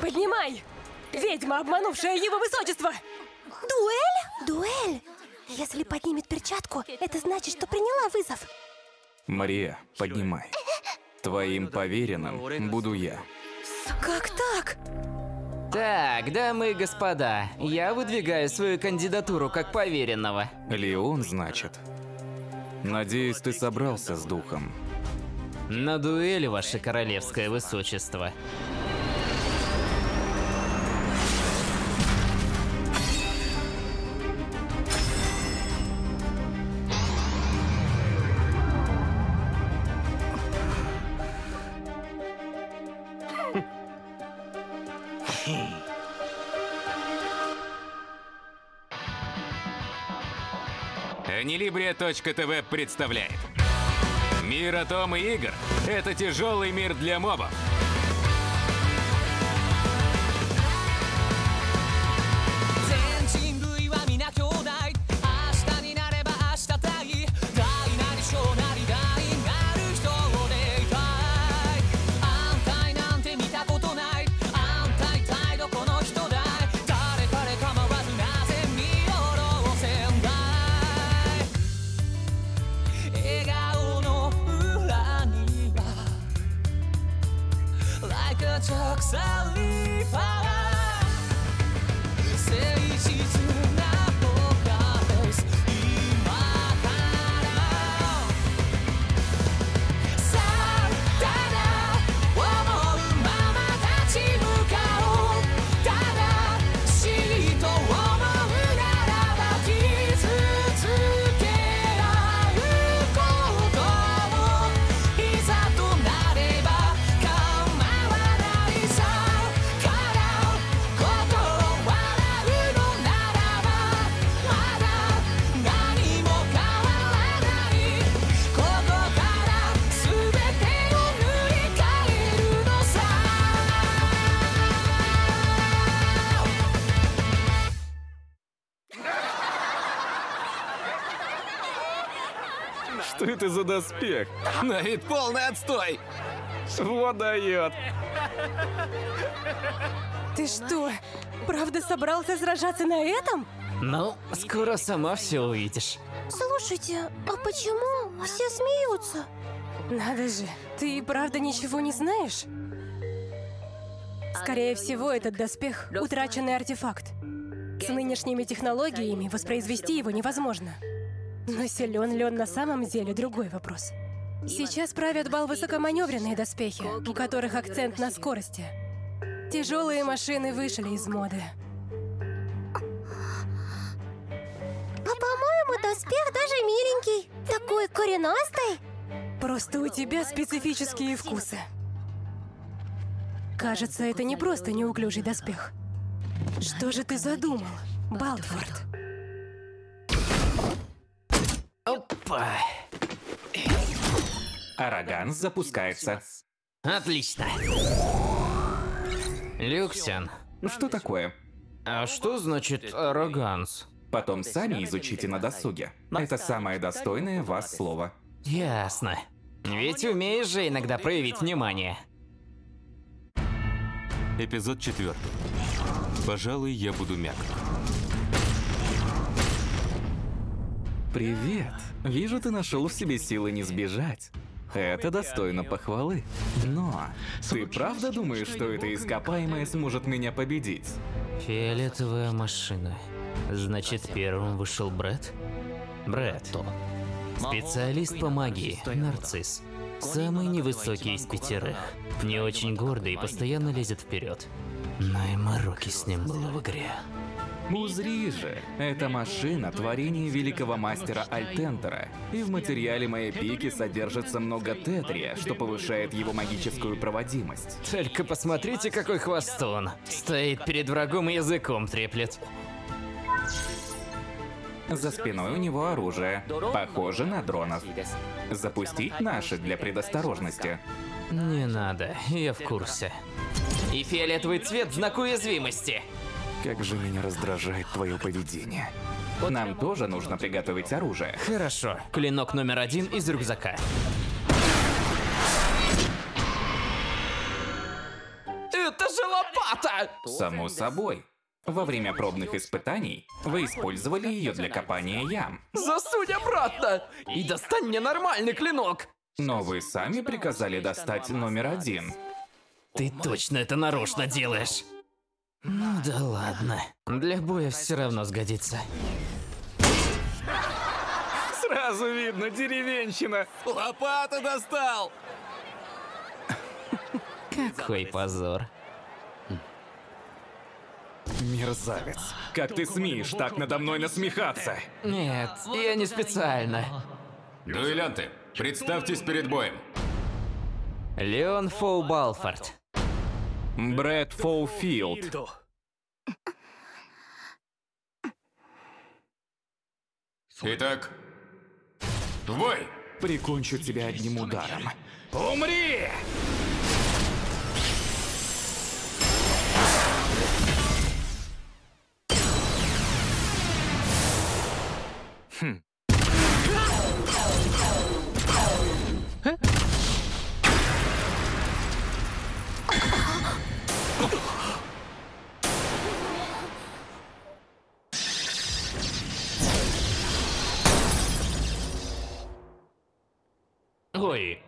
Поднимай! Ведьма, обманувшая его высочество! Дуэль? Дуэль? Если поднимет перчатку, это значит, что приняла вызов. Мария, поднимай. Твоим поверенным буду я. Как так? Так, дамы и господа, я выдвигаю свою кандидатуру как поверенного. Леон, значит. Надеюсь, ты собрался с духом. На дуэль, ваше королевское высочество. Анилибрия.тв представляет. Мир атом и игр – это тяжелый мир для мобов. Что это за доспех? На вид полный отстой! Вот дает. Ты что, правда собрался сражаться на этом? Ну, скоро сама все увидишь. Слушайте, а почему все смеются? Надо же, ты и правда ничего не знаешь? Скорее всего, этот доспех – утраченный артефакт. С нынешними технологиями воспроизвести его невозможно. Но силен ли он на самом деле – другой вопрос. Сейчас правят бал высокоманевренные доспехи, у которых акцент на скорости. Тяжелые машины вышли из моды. А по-моему, доспех даже миленький. Такой коренастый. Просто у тебя специфические вкусы. Кажется, это не просто неуклюжий доспех. Что же ты задумал, Балдфорд? Опа! Араганс запускается. Отлично. Люксиан, Что такое? а что значит ароганс? Потом сами изучите на досуге. Это самое достойное вас слово. Ясно. Ведь умеешь же иногда проявить внимание. Эпизод 4. Пожалуй, я буду мягок. Привет. Вижу, ты нашел в себе силы не сбежать. Это достойно похвалы. Но ты правда думаешь, что это ископаемое сможет меня победить? Фиолетовая машина. Значит, первым вышел Брэд? Брэд. Специалист по магии, нарцисс. Самый невысокий из 5. Не очень гордый и постоянно лезет вперед. Но и мороки с ним было в игре. Узри же, эта машина – творение великого мастера Альтентера. И в материале моей пики содержится много тетрия, что повышает его магическую проводимость. Только посмотрите, какой хвостун. Стоит перед врагом и языком треплет. За спиной у него оружие, похоже на дронов. Запустить наши для предосторожности. Не надо, я в курсе. И фиолетовый цвет в знак уязвимости. Как же меня раздражает твое поведение. Нам тоже нужно приготовить оружие. Хорошо, клинок номер 1 из рюкзака. Это же лопата! Само собой. Во время пробных испытаний вы использовали ее для копания ям. Засунь обратно! И достань мне нормальный клинок! Но вы сами приказали достать номер 1. Ты точно это нарочно делаешь? Ну да ладно. Для боя все равно сгодится. Сразу видно, деревенщина. Лопату достал! Какой позор. Мерзавец. Как ты смеешь так надо мной насмехаться? Нет, я не специально. Дуэлянты, представьтесь перед боем. Леон Фоу Балфорд. Брэд Фоуфилд. Итак, в бой! Прикончу тебя одним ударом. Умри! Ой.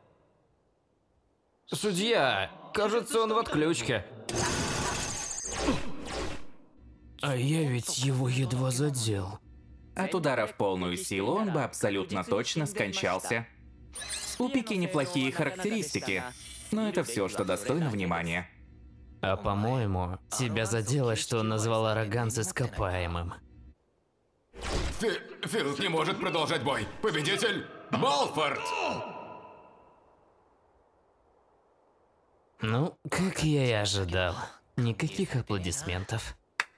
Судья, кажется, он в отключке. А я ведь его едва задел. От удара в полную силу он бы абсолютно точно скончался. У Пики неплохие характеристики, но это все, что достойно внимания. А по-моему, тебя задело, что он назвал Араганс ископаемым. Филд не может продолжать бой. Победитель Балфорд! Ну, как я и ожидал. Никаких аплодисментов.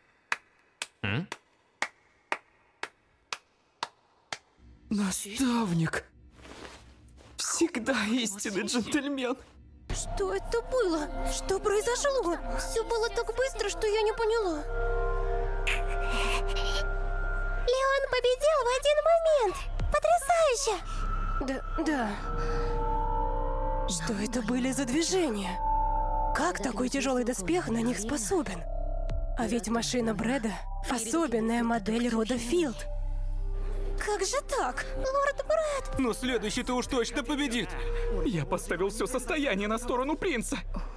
Наставник! Всегда истинный джентльмен. Что это было? Что произошло? Все было так быстро, что я не поняла. Леон победил в один момент! Потрясающе! Да. Что это были за движения? Как такой тяжелый доспех на них способен? А ведь машина Брэда — особенная модель рода Филд. Как же так? Лорд Брэд! Но следующий-то уж точно победит. Я поставил все состояние на сторону принца.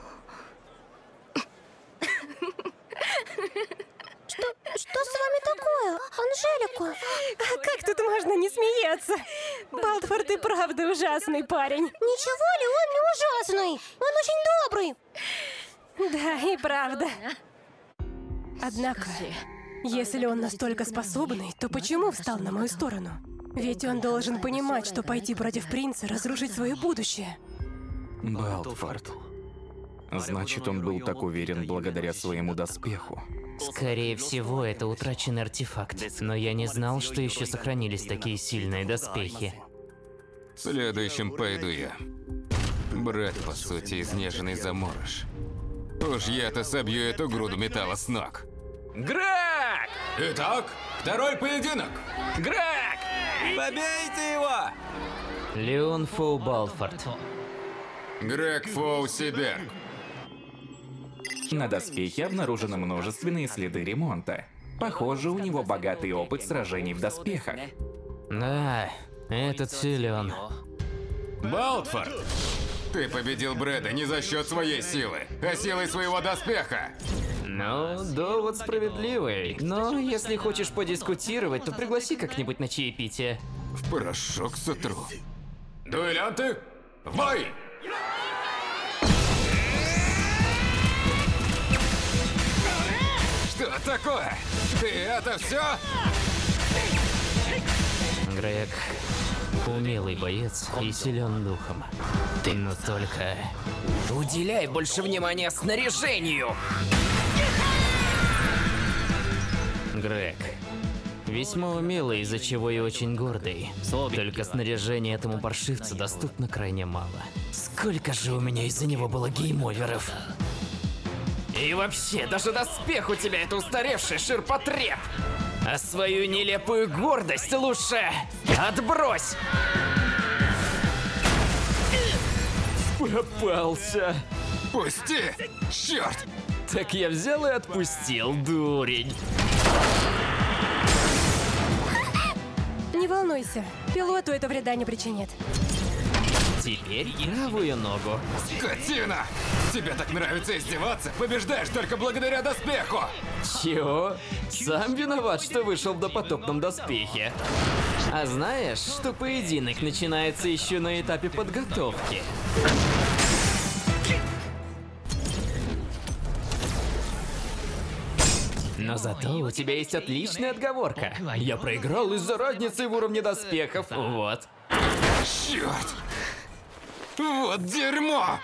Что с вами такое, Анжелика? А как тут можно не смеяться? Балфорд и правда ужасный парень. Ничего ли, он не ужасный? Он очень добрый. Да, и правда. Однако, если он настолько способный, то почему встал на мою сторону? Ведь он должен понимать, что пойти против принца — разрушить свое будущее. Балфорд. Значит, он был так уверен благодаря своему доспеху. Скорее всего, это утраченный артефакт. Но я не знал, что еще сохранились такие сильные доспехи. Следующим пойду я. Брат, по сути, изнеженный заморож. Уж я-то собью эту груду металла с ног. Грег! Итак, второй поединок. Грег! Побейте его! Леон Фоу Балфорд. Грег Фоусиберг. На доспехе обнаружены множественные следы ремонта. Похоже, у него богатый опыт сражений в доспехах. Да, этот силен. Балфорд, ты победил Брэда не за счет своей силы, а силой своего доспеха. Ну, довод справедливый. Но если хочешь подискутировать, то пригласи как-нибудь на чаепитие. В порошок сотру. Дуэлянты, в бой! Что такое? Ты это все? Грег умелый боец и силен духом. Но только уделяй больше внимания снаряжению. Грег весьма умелый, из-за чего и очень гордый. Только снаряжения этому паршивцу доступно крайне мало. Сколько же у меня из-за него было гейм-оверов. И вообще, даже доспех у тебя это устаревший ширпотреб. А свою нелепую гордость лучше отбрось. Попался. Пусти! Черт! Так я взял и отпустил, дурень. Не волнуйся, пилоту это вреда не причинит. Теперь правую ногу. Скотина! Тебе так нравится издеваться? Побеждаешь только благодаря доспеху! Чего? Сам виноват, что вышел в допотопном доспехе. А знаешь, что поединок начинается еще на этапе подготовки? Но зато у тебя есть отличная отговорка. Я проиграл из-за разницы в уровне доспехов. Вот. Черт! Вот дерьмо!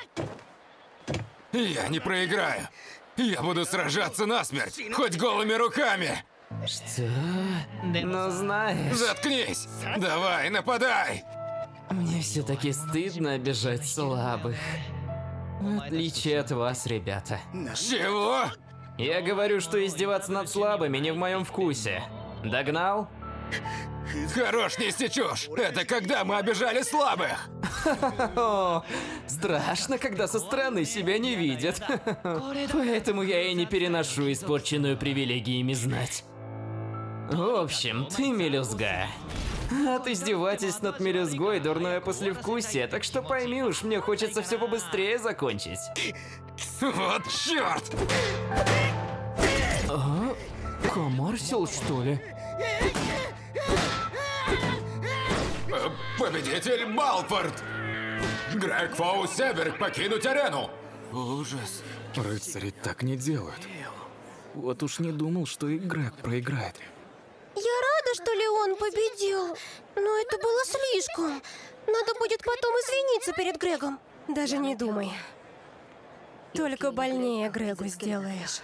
Я не проиграю. Я буду сражаться насмерть, хоть голыми руками. Что? Ну знаешь, Заткнись! Давай, нападай! мне все-таки стыдно обижать слабых. В отличие от вас, ребята. Чего? Я говорю, что издеваться над слабыми не в моем вкусе. Догнал? Хорош нести чушь! Это когда мы обижали слабых! О, страшно, когда со стороны себя не видят. Поэтому я и не переношу испорченную привилегиями знать. В общем, ты мелюзга. От издевательств над мелюзгой дурное послевкусие, так что пойми уж, мне хочется все побыстрее закончить. Вот черт! А? Комарсил, что ли? Победитель Балфорд! Грег Фоусеберг покинуть арену! Ужас. Рыцари так не делают. Вот уж не думал, что и Грег проиграет. Я рада, что Леон победил, но это было слишком. Надо будет потом извиниться перед Грегом. Даже не думай. Только больнее Грегу сделаешь.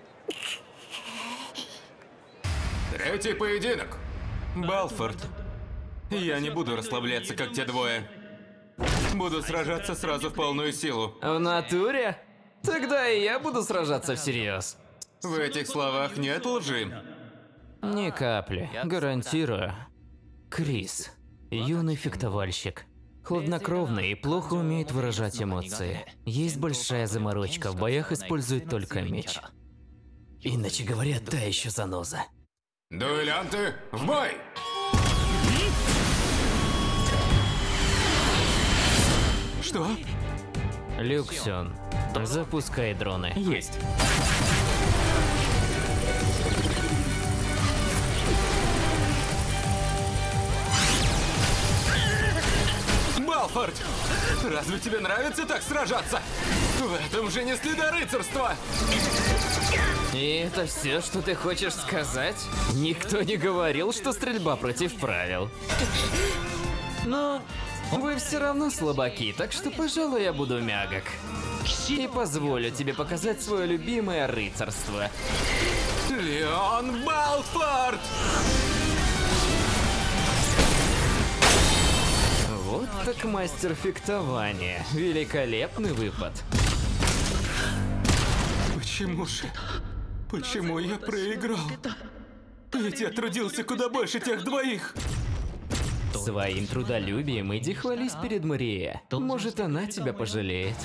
Третий поединок. Балфорд, я не буду расслабляться, как те двое. Буду сражаться сразу в полную силу. В натуре? Тогда и я буду сражаться всерьез. В этих словах нет лжи. Ни капли, гарантирую. Крис, юный фехтовальщик. Хладнокровный и плохо умеет выражать эмоции. Есть большая заморочка, в боях использует только меч. Иначе говоря, та еще заноза. Дуэлянты, в бой! Что? Люксион, запускай дроны. Есть. Балфорд! Разве тебе нравится так сражаться? В этом же не следа рыцарства! И это все, что ты хочешь сказать? Никто не говорил, что стрельба против правил. Но вы все равно слабаки, так что, пожалуй, я буду мягок. И позволю тебе показать свое любимое рыцарство. Леон Балфорд! Вот так мастер фехтования. Великолепный выпад. Почему я проиграл? Ведь я трудился куда больше тех двоих. Своим трудолюбием иди хвались перед Марией. Может, она тебя пожалеет.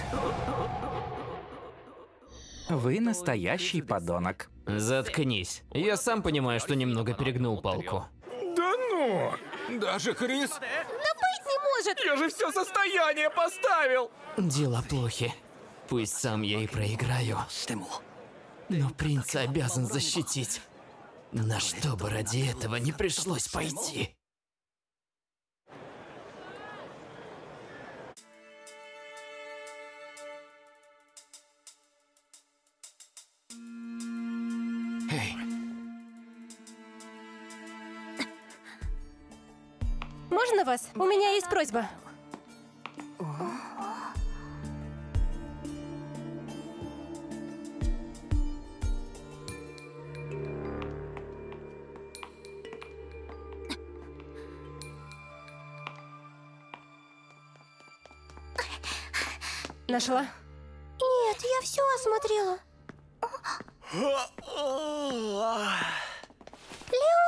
Вы настоящий подонок. Заткнись. Я сам понимаю, что немного перегнул палку. Да ну! Даже Крис? Я же все состояние поставил! Дела плохи. Пусть сам я и проиграю. Но принца обязан защитить. На что бы ради этого не пришлось пойти. Эй, Можно вас? У меня есть просьба. Нашла? Нет, я все осмотрела.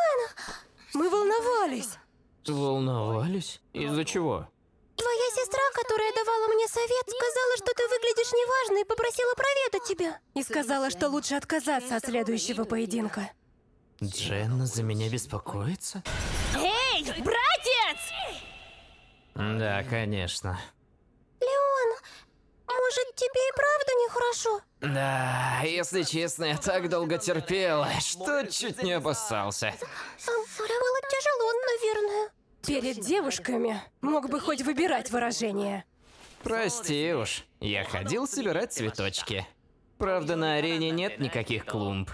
Мы волновались. Волновались? Из-за чего? Твоя сестра которая давала мне совет, сказала, что ты выглядишь неважно и попросила проведать тебя. И сказала, что лучше отказаться от следующего поединка. Дженна за меня беспокоится? Эй, братец! Да, конечно. Леон, может, тебе и правда нехорошо? Да, если честно, я так долго терпел, что чуть не обоссался. Было тяжело, наверное. Перед девушками мог бы хоть выбирать выражение. Прости уж, я ходил собирать цветочки. Правда, на арене нет никаких клумб.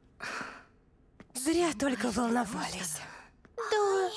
Зря только волновались. Да.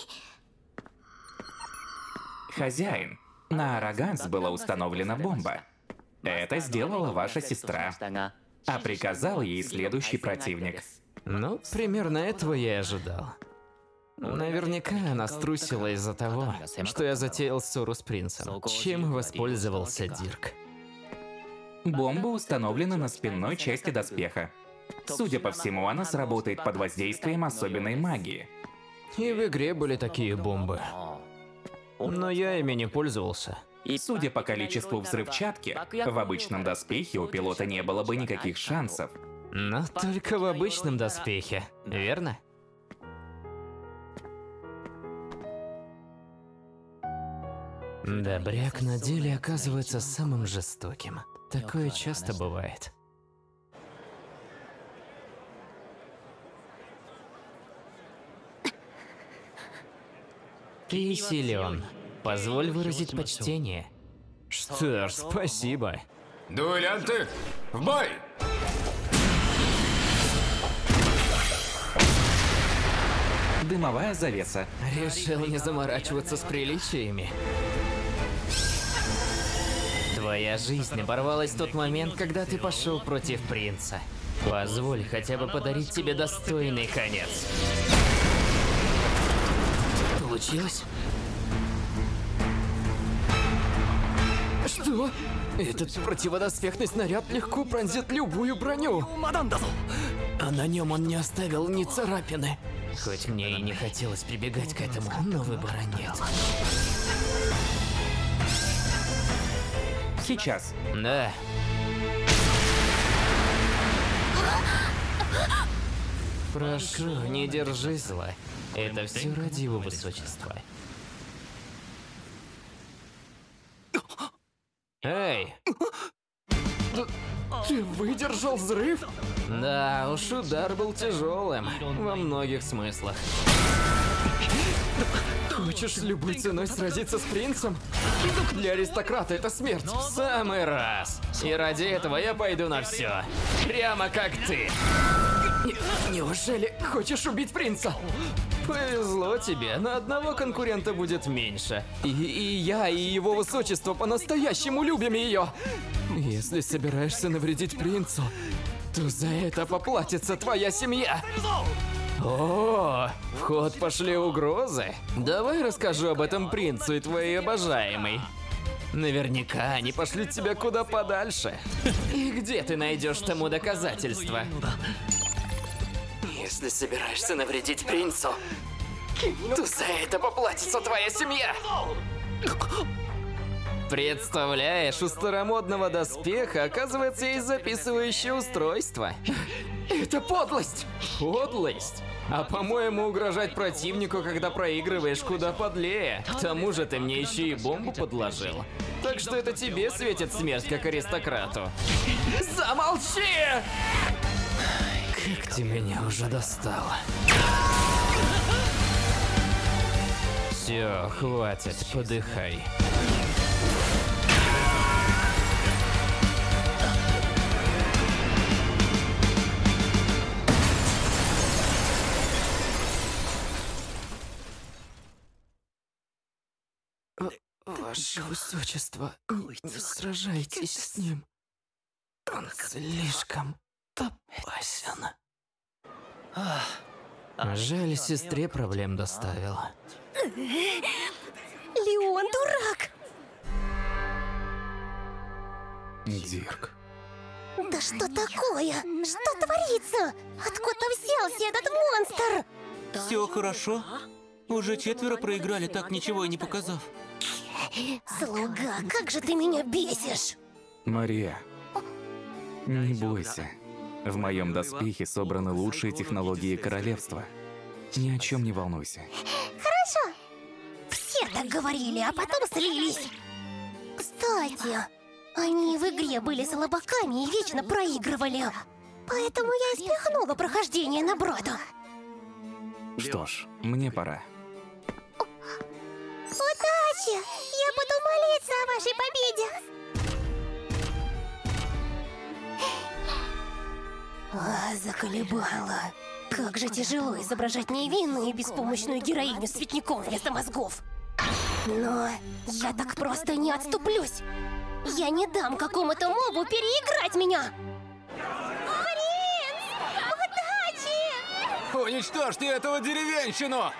Хозяин, на Араганс была установлена бомба. Это сделала ваша сестра. А приказал ей следующий противник. Ну, примерно этого я и ожидал. Наверняка она струсила из-за того, что я затеял ссору с принцем, чем и воспользовался Дирк. Бомба установлена на спинной части доспеха. Судя по всему, она сработает под воздействием особенной магии. И в игре были такие бомбы. Но я ими не пользовался. Судя по количеству взрывчатки, в обычном доспехе у пилота не было бы никаких шансов. Но только в обычном доспехе, верно? Добряк на деле оказывается самым жестоким. Такое часто бывает. Ты силен. Позволь выразить почтение. Что ж, спасибо. Дуэлянты, в бой! Дымовая завеса. Решил не заморачиваться с приличиями. Твоя жизнь оборвалась в тот момент, когда ты пошел против принца. Позволь хотя бы подарить тебе достойный конец. Получилось? Что? Этот противодоспехный снаряд легко пронзит любую броню. А на нем он не оставил ни царапины. Хоть мне и не хотелось прибегать к этому, но выбора нет. Сейчас. Да. Прошу, не держи зла. Это все ради его высочества. Эй! Ты выдержал взрыв? Да, уж удар был тяжелым. Во многих смыслах. Хочешь любой ценой сразиться с принцем? Для аристократа это смерть. В самый раз. И ради этого я пойду на все. Прямо как ты. Неужели хочешь убить принца? Повезло тебе, на одного конкурента будет меньше. И я, и его высочество по-настоящему любим ее. Если собираешься навредить принцу, то за это поплатится твоя семья. О, в ход пошли угрозы. Давай расскажу об этом принцу и твоей обожаемой. Наверняка они пошлют тебя куда подальше. И где ты найдешь тому доказательства? Если собираешься навредить принцу, то за это поплатится твоя семья. Представляешь, у старомодного доспеха, оказывается, есть записывающее устройство. Это подлость! Подлость? А по-моему, угрожать противнику, когда проигрываешь, куда подлее. К тому же ты мне еще и бомбу подложил. Так что это тебе светит смерть, как аристократу. Замолчи! Как ты меня уже достала. Все, хватит, подыхай. Ваше высочество, не сражайтесь с ним. Он слишком опасен. Жаль, сестре проблем доставила. Леон, дурак! Дирк. Да что такое? Что творится? Откуда взялся этот монстр? Все хорошо? Уже 4 проиграли, так ничего и не показав. Слуга, как же ты меня бесишь! Мария, не бойся. В моем доспехе собраны лучшие технологии королевства. Ни о чем не волнуйся. Хорошо. Все так говорили, а потом слились. Кстати, они в игре были слабаками и вечно проигрывали. Поэтому я и спихнула прохождение на брата. Что ж, мне пора. Удачи! Я буду молиться о вашей победе. Заколебала. Как же тяжело изображать невинную и беспомощную героиню с цветником вместо мозгов. Но я так просто не отступлюсь. Я не дам какому-то мобу переиграть меня. Принц! Удачи! Уничтожьте этого деревенщину!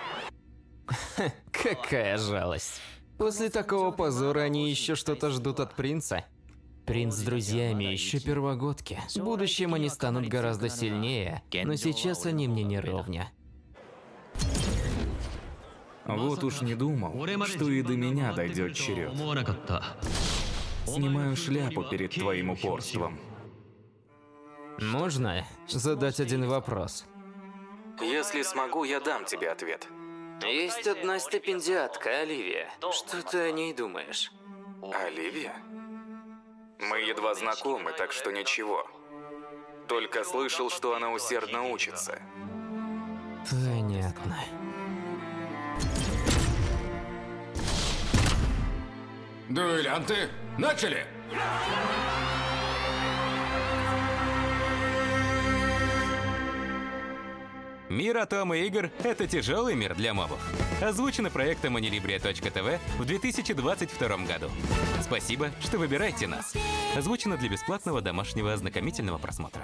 Какая жалость. После такого позора они еще что-то ждут от принца. Принц с друзьями еще первогодки. В будущем они станут гораздо сильнее, но сейчас они мне не ровня. Вот уж не думал, что и до меня дойдет черед. Снимаю шляпу перед твоим упорством. Можно задать один вопрос? Если смогу, я дам тебе ответ. Есть одна стипендиатка, Оливия. Что ты о ней думаешь? Оливия? Мы едва знакомы, так что ничего. Только слышал, что она усердно учится. Понятно. Дуэлянты, начали! Мир Атома игр — это тяжелый мир для мобов. Озвучено проектом Anilibria.tv в 2022 году. Спасибо, что выбираете нас. Озвучено для бесплатного домашнего ознакомительного просмотра.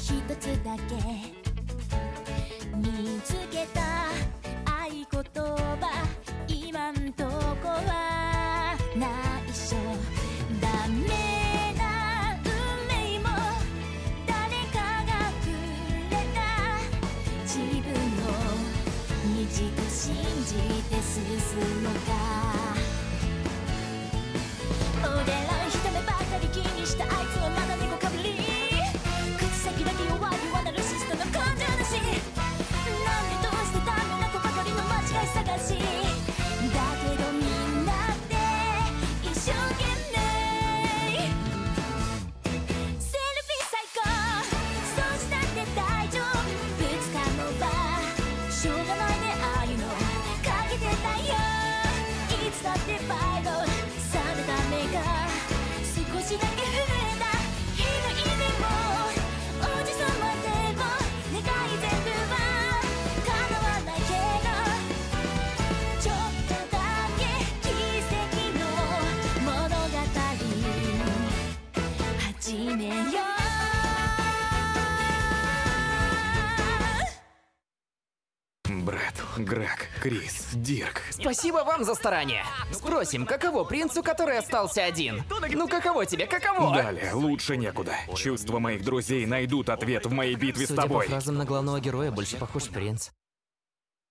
Брэд, Грег, Крис, Дирк. Спасибо вам за старание. Спросим, каково принцу, который остался один? Ну каково тебе, каково? Далее, лучше некуда. Чувства моих друзей найдут ответ в моей битве с Судя по тобой. фразам на главного героя, больше похож принц.